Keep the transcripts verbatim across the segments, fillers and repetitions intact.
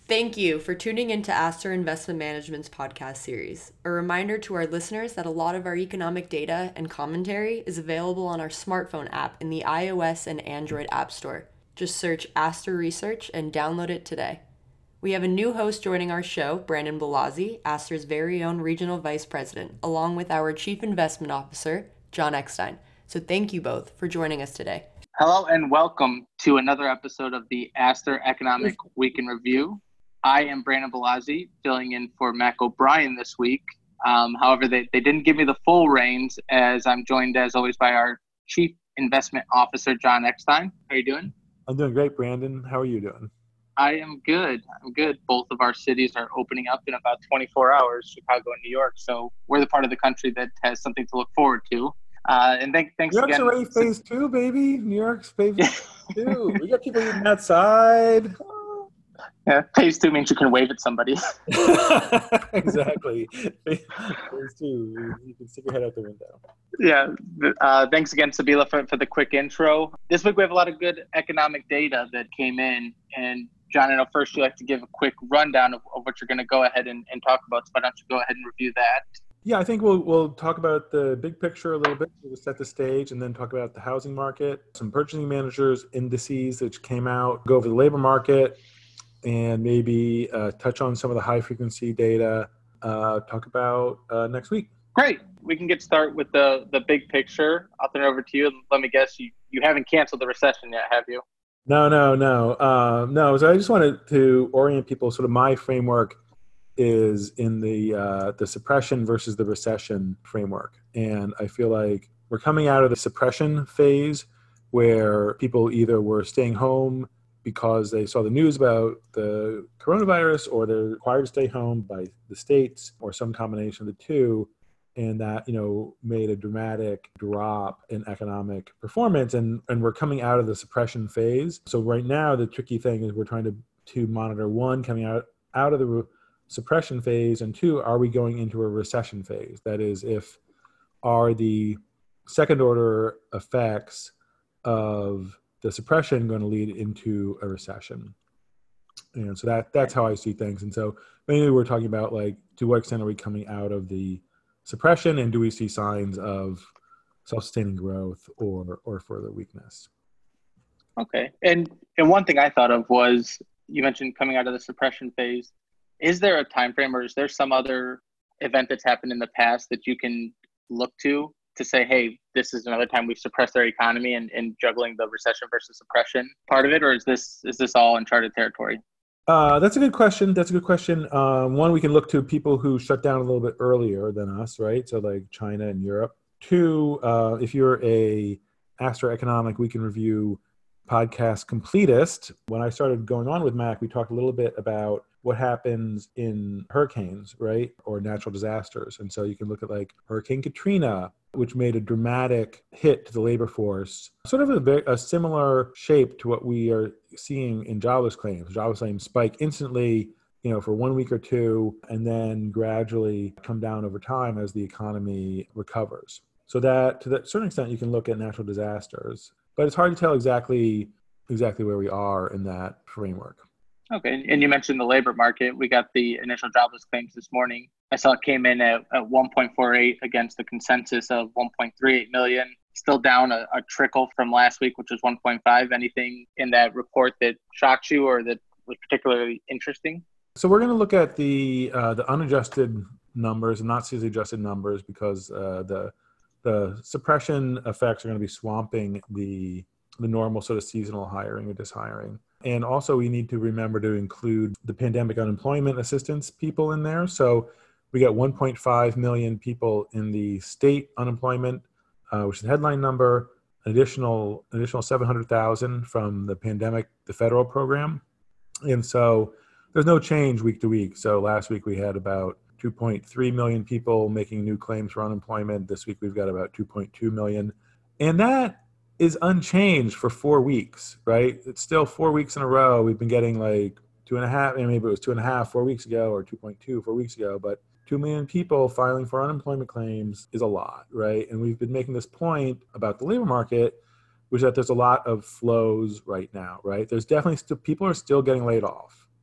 Thank you for tuning into Aster Investment Management's podcast series. A reminder to our listeners that a lot of our economic data and commentary is available on our smartphone app in the iOS and Android App Store. Just search Aster Research and download it today. We have a new host joining our show, Brandon Balazzi, Aster's very own Regional Vice President, along with our Chief Investment Officer, John Eckstein. So thank you both for joining us today. Hello and welcome to another episode of the Aster Economic Week in Review. I am Brandon Balazzi, filling in for Mac O'Brien this week. Um, however, they, they didn't give me the full reins, as I'm joined, as always, by our Chief Investment Officer, John Eckstein. How are you doing? I'm doing great, Brandon. How are you doing? I am good. I'm good. Both of our cities are opening up in about twenty-four hours, Chicago and New York. So we're the part of the country that has something to look forward to. Uh, and th- thanks New again. York's already phase two, baby. New York's phase two. We got people eating outside. Yeah, phase two means you can wave at somebody. Exactly. Phase two, you can stick your head out the window. Yeah. Uh, thanks again, Sabila, for, for the quick intro. This week we have a lot of good economic data that came in. And John, I know first you like to give a quick rundown of, of what you're going to go ahead and, and talk about. So why don't you go ahead and review that? Yeah, I think we'll we'll talk about the big picture a little bit to set the stage, and then talk about the housing market, some purchasing managers indices which came out, go over the labor market, and maybe uh, touch on some of the high frequency data, uh, talk about uh, next week. Great. We can get started with the, the big picture. I'll turn it over to you. Let me guess, you, you haven't canceled the recession yet, have you? No, no, no. Uh, no, so I just wanted to orient people. Sort of my framework is in the uh, the suppression versus the recession framework. And I feel like we're coming out of the suppression phase where people either were staying home because they saw the news about the coronavirus, or they're required to stay home by the states, or some combination of the two. And that, you know, made a dramatic drop in economic performance. And, and we're coming out of the suppression phase. So right now, the tricky thing is we're trying to, to monitor, one, coming out, out of the re- suppression phase, and two, are we going into a recession phase? That is, if are the second order effects of the suppression going to lead into a recession? And so that that's how I see things. And so mainly we're talking about, like, to what extent are we coming out of the suppression, and do we see signs of self-sustaining growth or or further weakness? Okay. And and one thing I thought of was, you mentioned coming out of the suppression phase. Is there a time frame, or is there some other event that's happened in the past that you can look to to say, hey, this is another time we've suppressed our economy, and, and juggling the recession versus suppression part of it? Or is this is this all uncharted territory? Uh, that's a good question. That's a good question. Um, one, we can look to people who shut down a little bit earlier than us, right? So like China and Europe. Two, uh, if you're a Aster Economic Week in Review podcast completist, when I started going on with Mac, we talked a little bit about what happens in hurricanes, right? Or natural disasters. And so you can look at like Hurricane Katrina, which made a dramatic hit to the labor force, sort of a, very, a similar shape to what we are seeing in jobless claims. Jobless claims spike instantly, you know, for one week or two, and then gradually come down over time as the economy recovers. So that, to that certain extent, you can look at natural disasters, but it's hard to tell exactly exactly where we are in that framework. Okay. And you mentioned the labor market. We got the initial jobless claims this morning. I saw it came in at, at one point four eight against the consensus of one point three eight million. Still down a, a trickle from last week, which was one point five. Anything in that report that shocked you or that was particularly interesting? So we're going to look at the uh, the unadjusted numbers and not seasonally adjusted numbers, because uh, the the suppression effects are going to be swamping the the normal sort of seasonal hiring or dishiring. And also we need to remember to include the pandemic unemployment assistance people in there. So we got one point five million people in the state unemployment, uh, which is the headline number, an additional, additional seven hundred thousand from the pandemic, the federal program. And so there's no change week to week. So last week we had about two point three million people making new claims for unemployment. This week we've got about two point two million. And that is unchanged for four weeks, right? It's still four weeks in a row. We've been getting like two and a half, maybe it was two and a half, four weeks ago, or two point two, four weeks ago, but two million people filing for unemployment claims is a lot, right? And we've been making this point about the labor market, which is that there's a lot of flows right now, right? There's definitely still, people are still getting laid off.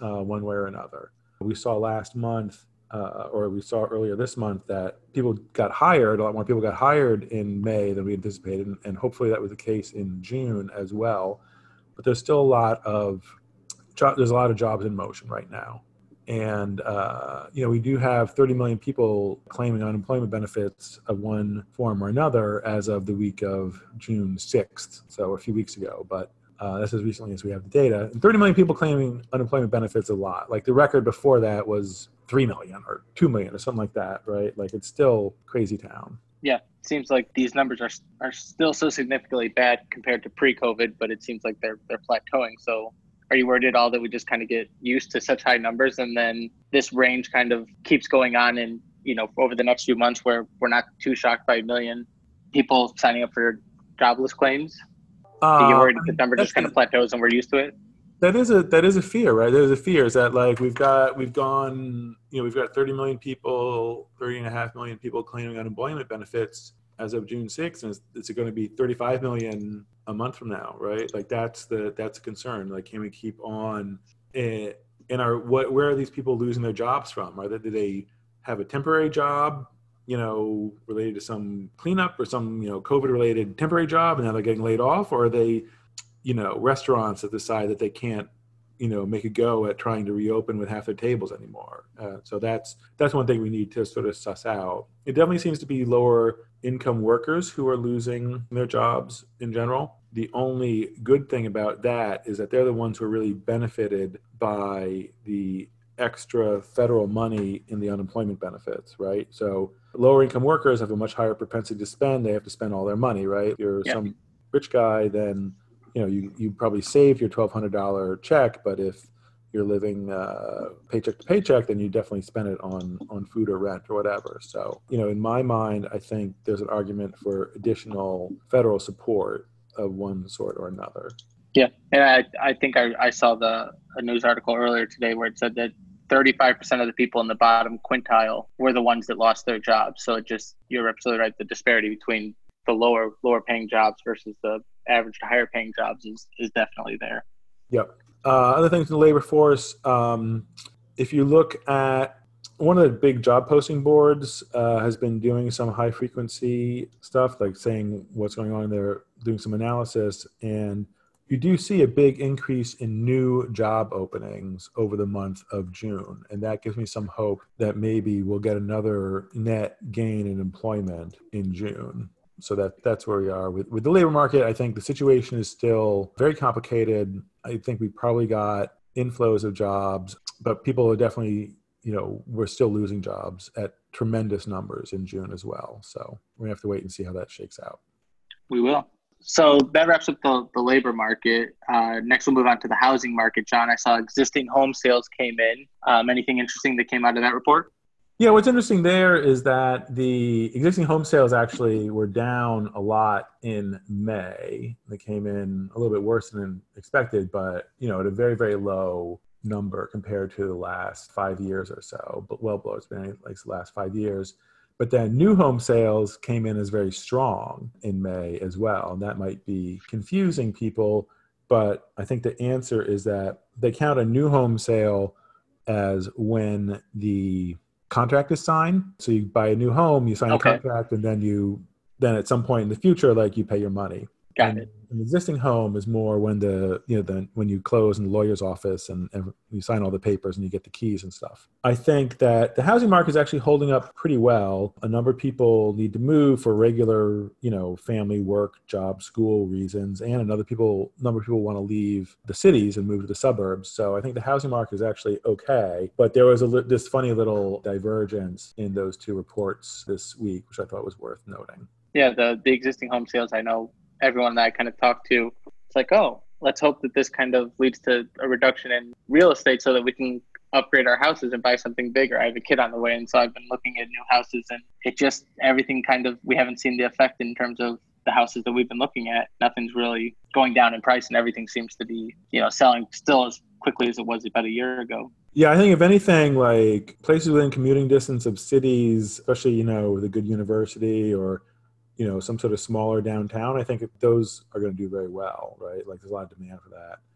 uh, one way or another. We saw last month, uh, or we saw earlier this month, that people got hired, a lot more people got hired in May than we anticipated, and, and hopefully that was the case in June as well. But there's still a lot of jo- there's a lot of jobs in motion right now. And, uh, you know, we do have thirty million people claiming unemployment benefits of one form or another as of the week of June sixth, so a few weeks ago. But uh, that's as recently as we have the data. And thirty million people claiming unemployment benefits a lot. Like the record before that was three million or two million or something like that, right? Like it's still crazy town. Yeah, it seems like these numbers are are still so significantly bad compared to pre-COVID, but it seems like they're they're plateauing. So are you worried at all that we just kind of get used to such high numbers and then this range kind of keeps going on and, you know, over the next few months where we're not too shocked by a million people signing up for jobless claims? Uh, Do you worry that the number just kind of plateaus and we're used to it? That is a that is a fear, right? There's a fear is that like we've got we've gone, you know, we've got thirty million people, thirty and a half million people claiming unemployment benefits as of June sixth, and it's, it's going to be thirty-five million a month from now, right? Like that's the that's a concern. Like, can we keep on? In our what? Where are these people losing their jobs from? Are they do they have a temporary job, you know, related to some cleanup or some, you know, COVID related temporary job, and now they're getting laid off, or are they, you know, restaurants that decide that they can't, you know, make a go at trying to reopen with half their tables anymore. Uh, so that's that's one thing we need to sort of suss out. It definitely seems to be lower income workers who are losing their jobs in general. The only good thing about that is that they're the ones who are really benefited by the extra federal money in the unemployment benefits, right? So lower income workers have a much higher propensity to spend. They have to spend all their money, right? If you're Yeah. some rich guy, then you know, you, you probably saved your twelve hundred dollars check, but if you're living uh, paycheck to paycheck, then you definitely spend it on, on food or rent or whatever. So, you know, in my mind, I think there's an argument for additional federal support of one sort or another. Yeah, and I, I think I, I saw the a news article earlier today where it said that thirty-five percent of the people in the bottom quintile were the ones that lost their jobs. So it just, you're absolutely right, the disparity between the lower lower paying jobs versus the average to higher paying jobs is is definitely there. Yep. Uh, other things in the labor force, um, if you look at one of the big job posting boards uh, has been doing some high frequency stuff, like saying what's going on. They're doing some analysis, and you do see a big increase in new job openings over the month of June. And that gives me some hope that maybe we'll get another net gain in employment in June. So that that's where we are with, with the labor market. I think the situation is still very complicated. I think we probably got inflows of jobs, but people are definitely, you know, we're still losing jobs at tremendous numbers in June as well. So we're gonna have to wait and see how that shakes out. We will. So that wraps up the, the labor market. Uh, next, we'll move on to the housing market. John, I saw existing home sales came in. Um, anything interesting that came out of that report? Yeah, what's interesting there is that the existing home sales actually were down a lot in May. They came in a little bit worse than expected, but you know, at a very, very low number compared to the last five years or so, but well below it's been like the last five years. But then new home sales came in as very strong in May as well. And that might be confusing people, but I think the answer is that they count a new home sale as when the contract is signed. So you buy a new home, you sign Okay. a contract, and then you, then at some point in the future, like you pay your money. Got and it. An existing home is more when the, you know, the, when you close in the lawyer's office and, and you sign all the papers and you get the keys and stuff. I think that the housing market is actually holding up pretty well. A number of people need to move for regular, you know, family, work, job, school reasons. And another people, number of people want to leave the cities and move to the suburbs. So I think the housing market is actually okay. But there was a li- this funny little divergence in those two reports this week, which I thought was worth noting. Yeah, the, the existing home sales, I know everyone that I kind of talked to, it's like, oh, let's hope that this kind of leads to a reduction in real estate so that we can upgrade our houses and buy something bigger. I have a kid on the way, and so I've been looking at new houses, and it just, everything kind of, we haven't seen the effect in terms of the houses that we've been looking at. Nothing's really going down in price, and everything seems to be, you know, selling still as quickly as it was about a year ago. Yeah, I think if anything, like places within commuting distance of cities, especially, you know, with a good university or, you know, some sort of smaller downtown, I think those are going to do very well, right? Like there's a lot of demand for that.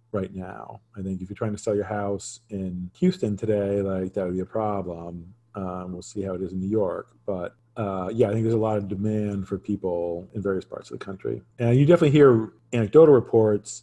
right now. I think if you're trying to sell your house in Houston today, like that would be a problem. Um, we'll see how it is in New York. But uh, yeah, I think there's a lot of demand for people in various parts of the country. And you definitely hear anecdotal reports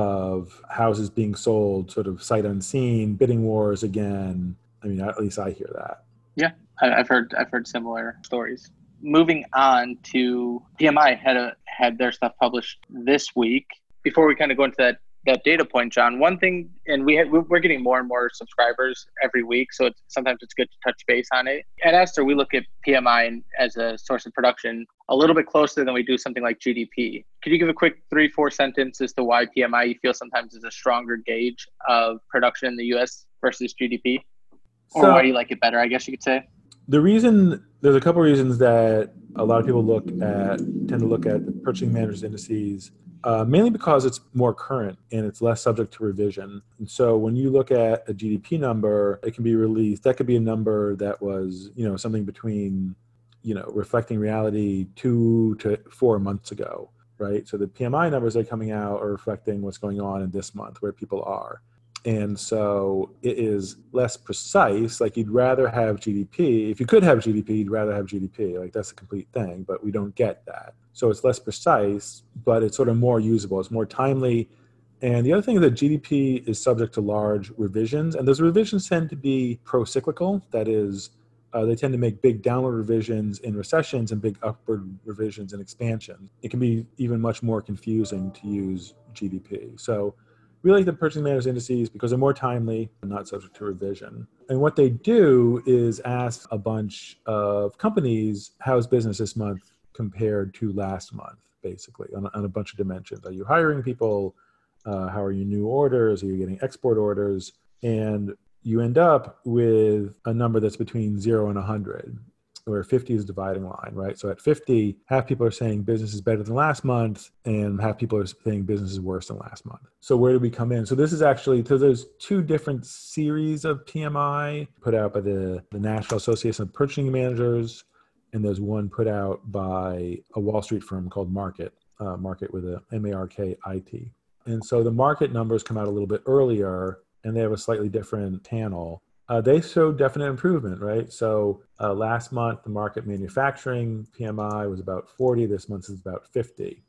of houses being sold sort of sight unseen, bidding wars again. I mean, at least I hear that. Yeah, I've heard I've heard similar stories. Moving on to P M I had a had their stuff published this week. Before we kind of go into that that data point, John, one thing, and we had, we're getting more and more subscribers every week, so it's, sometimes it's good to touch base on it. At Aster, we look at P M I as a source of production a little bit closer than we do something like G D P. Could you give a quick three, four sentence as to why P M I you feel sometimes is a stronger gauge of production in the U S versus G D P? Or so, why do you like it better, I guess you could say? The reason, there's a couple of reasons that a lot of people look at, tend to look at the purchasing managers indices, uh, mainly because it's more current and it's less subject to revision. And so when you look at a G D P number, it can be released. That could be a number that was, you know, something between, you know, reflecting reality two to four months ago, right? So the P M I numbers that are coming out are reflecting what's going on in this month, where people are. And so it is less precise. Like you'd rather have G D P. If you could have G D P, you'd rather have G D P. Like that's a complete thing, but we don't get that. So it's less precise, but it's sort of more usable. It's more timely. And the other thing is that G D P is subject to large revisions. And those revisions tend to be pro-cyclical. That is, uh, they tend to make big downward revisions in recessions and big upward revisions in expansion. It can be even much more confusing to use G D P. So we like the purchasing managers indices because they're more timely and not subject to revision. And what they do is ask a bunch of companies, how's business this month compared to last month, basically, on a, on a bunch of dimensions. Are you hiring people? Uh, how are your new orders? Are you getting export orders? And you end up with a number that's between zero and one hundred, where fifty is the dividing line, right? So at fifty, half people are saying business is better than last month, and half people are saying business is worse than last month. So where do we come in? So this is actually, so there's two different series of P M I put out by the, the National Association of Purchasing Managers, and there's one put out by a Wall Street firm called Market, uh, Market with a M A R K I T. And so the Market numbers come out a little bit earlier, and they have a slightly different panel. Uh, they show definite improvement, right? So uh, last month, the Market manufacturing P M I was about forty. This month is about fifty.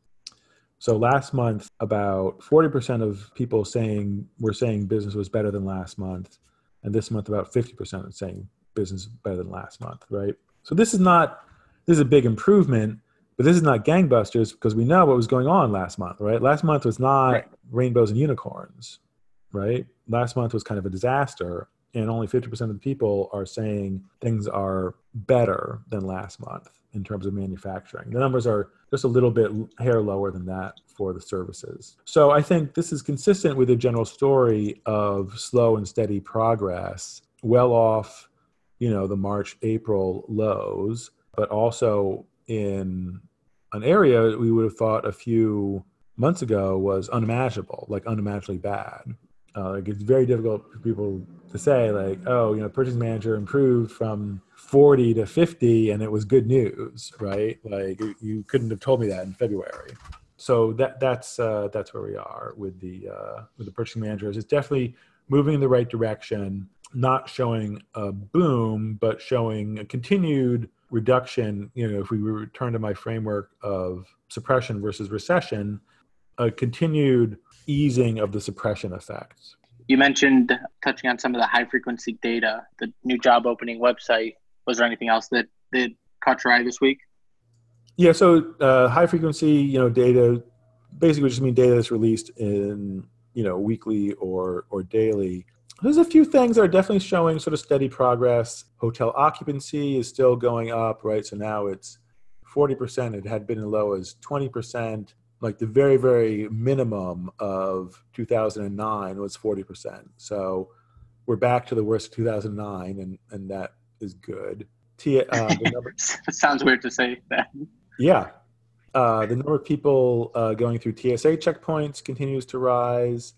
So last month, about forty percent of people saying were saying business was better than last month. And this month, about fifty percent are saying business is better than last month, right? So this is not, this is a big improvement, but this is not gangbusters because we know what was going on last month, right? Last month was not right. Rainbows and unicorns, right? Last month was kind of a disaster. And only fifty percent of the people are saying things are better than last month in terms of manufacturing. The numbers are just a little bit hair lower than that for the services. So I think this is consistent with the general story of slow and steady progress, well off, you know, the March, April lows, but also in an area we would have thought a few months ago was unimaginable, like unimaginably bad. Uh, like it's very difficult for people to say like, oh, you know, purchasing manager improved from forty to fifty and it was good news, right? Like you couldn't have told me that in February. So that that's uh, that's where we are with the uh, with the purchasing managers. It's definitely moving in the right direction, not showing a boom, but showing a continued reduction. You know, if we return to my framework of suppression versus recession, a continued easing of the suppression effects. You mentioned touching on some of the high frequency data, the new job opening website. Was there anything else that, that caught your eye this week? Yeah, so uh, high frequency, you know, data, basically just mean data that's released in, you know, weekly or or daily. There's a few things that are definitely showing sort of steady progress. Hotel occupancy is still going up, right? So now it's forty percent. It had been as low as twenty percent. Like the very, very minimum of two thousand nine was forty percent. So we're back to the worst of two thousand nine, and, and that is good. T, uh, the number, it sounds weird to say that. Yeah. Uh, the number of people uh, going through T S A checkpoints continues to rise.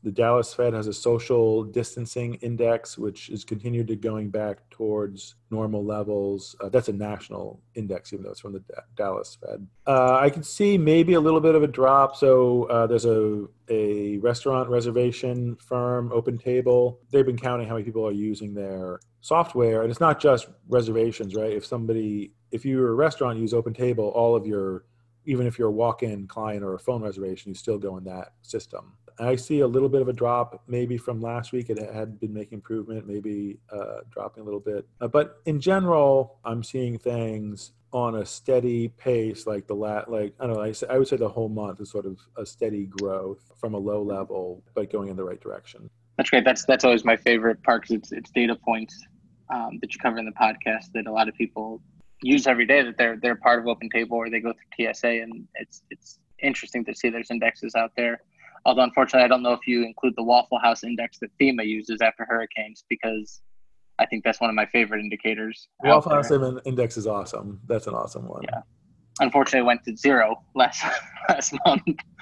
The Dallas Fed has a social distancing index, which is continued to going back towards normal levels. Uh, that's a national index, even though it's from the D- Dallas Fed. Uh, I can see maybe a little bit of a drop. So uh, there's a, a restaurant reservation firm, OpenTable. They've been counting how many people are using their software. And it's not just reservations, right? If somebody, if you're a restaurant, use OpenTable, all of your, even if you're a walk-in client or a phone reservation, you still go in that system. I see a little bit of a drop maybe from last week. It had been making improvement, maybe uh, dropping a little bit. Uh, but in general, I'm seeing things on a steady pace, like the lat, like I don't know, I, say, I would say the whole month is sort of a steady growth from a low level, but going in the right direction. That's great. That's that's always my favorite part because it's it's data points um, that you cover in the podcast that a lot of people use every day. That they're they're part of OpenTable or they go through T S A, and it's it's interesting to see there's indexes out there. Although, unfortunately, I don't know if you include the Waffle House index that FEMA uses after hurricanes, because I think that's one of my favorite indicators. Waffle House index is awesome. That's an awesome one. Yeah. Unfortunately, it went to zero last last month,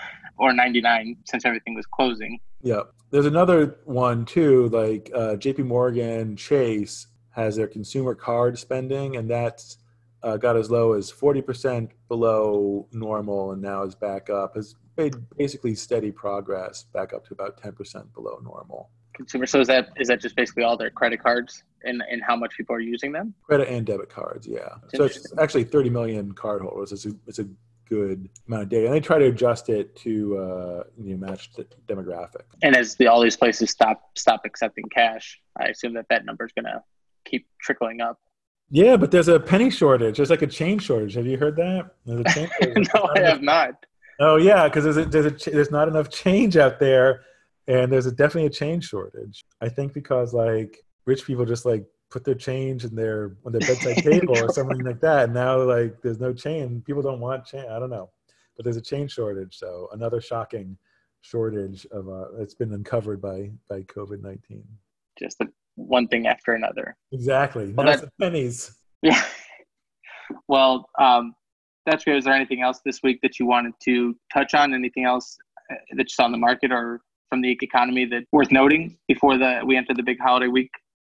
or ninety-nine, since everything was closing. Yeah. There's another one, too, like uh, J P Morgan Chase has their consumer card spending, and that's uh, got as low as forty percent below normal and now is back up. Has made basically steady progress back up to about ten percent below normal. Consumer. So is that is that just basically all their credit cards and, and how much people are using them? Credit and debit cards, yeah. That's so it's actually thirty million cardholders. It's a, it's a good amount of data. And they try to adjust it to uh, you know, match the demographic. And as the, all these places stop stop accepting cash, I assume that that number is going to keep trickling up. Yeah, but there's a penny shortage. There's like a change shortage. Have you heard that? There's a change shortage. No, I have not. Oh yeah, because there's a, there's a, there's not enough change out there, and there's a, definitely a change shortage. I think because like rich people just like put their change in their on their bedside table or something like that, and now like there's no change. People don't want change. I don't know, but there's a change shortage. So another shocking shortage of uh, it's been uncovered by by COVID nineteen. Just a, one thing after another. Exactly. Well, now that, it's the pennies. Yeah. Well, um, that's great. Is there anything else this week that you wanted to touch on? Anything else that you saw in the market or from the economy that worth noting before the we enter the big holiday week?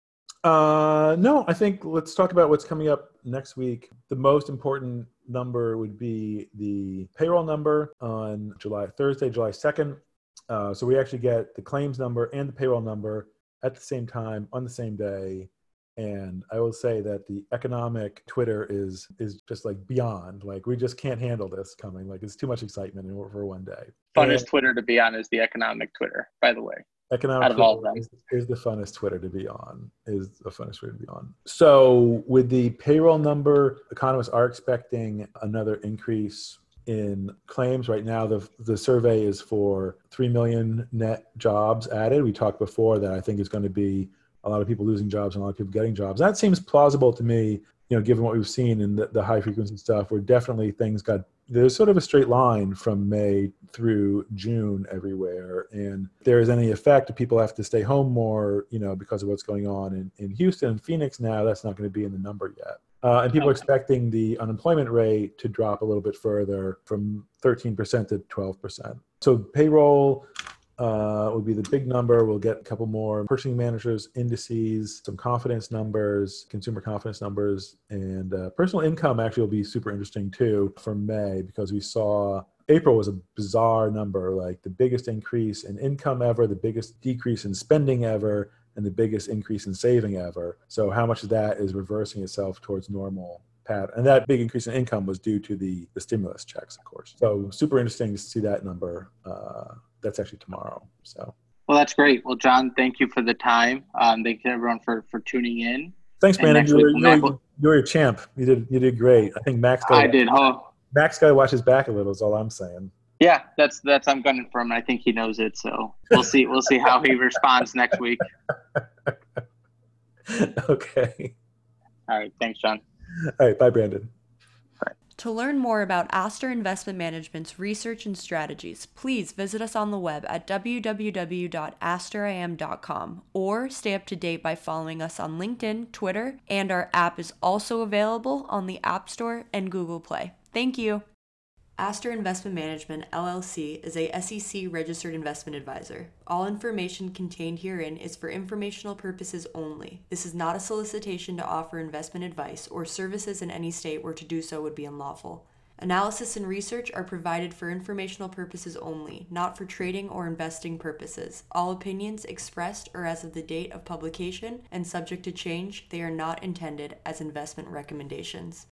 Uh, no, I think let's talk about what's coming up next week. The most important number would be the payroll number on July Thursday, July second. Uh, so we actually get the claims number and the payroll number at the same time on the same day. And I will say that the economic Twitter is is just like beyond. Like we just can't handle this coming. Like it's too much excitement for one day. Funnest and Twitter to be on is the economic Twitter, by the way. Economic out of all of them. Is, is the funnest Twitter to be on. Is the funnest Twitter to be on. So with the payroll number, economists are expecting another increase in claims. Right now, the the survey is for three million net jobs added. We talked before that I think is going to be a lot of people losing jobs and a lot of people getting jobs. That seems plausible to me, you know, given what we've seen in the, the high frequency stuff, where definitely things got, there's sort of a straight line from May through June everywhere. And if there is any effect, if people have to stay home more, you know, because of what's going on in, in Houston and Phoenix now, that's not going to be in the number yet. Uh, and people are expecting the unemployment rate to drop a little bit further from thirteen percent to twelve percent. So payroll uh, would be the big number. We'll get a couple more purchasing managers indices, some confidence numbers, consumer confidence numbers, and uh, personal income actually will be super interesting too for May, because we saw April was a bizarre number, like the biggest increase in income ever, the biggest decrease in spending ever, and the biggest increase in saving ever. So how much of that is reversing itself towards normal pattern? And that big increase in income was due to the, the stimulus checks, of course. So super interesting to see that number. Uh, that's actually tomorrow. So. Well, that's great. Well, John, thank you for the time. Um, thank you everyone for, for tuning in. Thanks, Brandon. You were, you, were, you were a champ. You did you did great. I think Max. I did. Oh. Max got to watch his back a little. Is all I'm saying. Yeah, that's that's I'm gunning for him. I think he knows it. So we'll see. We'll see how he responds next week. Okay. All right. Thanks, John. All right. Bye, Brandon. Bye. To learn more about Aster Investment Management's research and strategies, please visit us on the web at w w w dot aster i m dot com or stay up to date by following us on LinkedIn, Twitter, and our app is also available on the App Store and Google Play. Thank you. Aster Investment Management, L L C, is a S E C-registered investment advisor. All information contained herein is for informational purposes only. This is not a solicitation to offer investment advice or services in any state where to do so would be unlawful. Analysis and research are provided for informational purposes only, not for trading or investing purposes. All opinions expressed are as of the date of publication and subject to change. They are not intended as investment recommendations.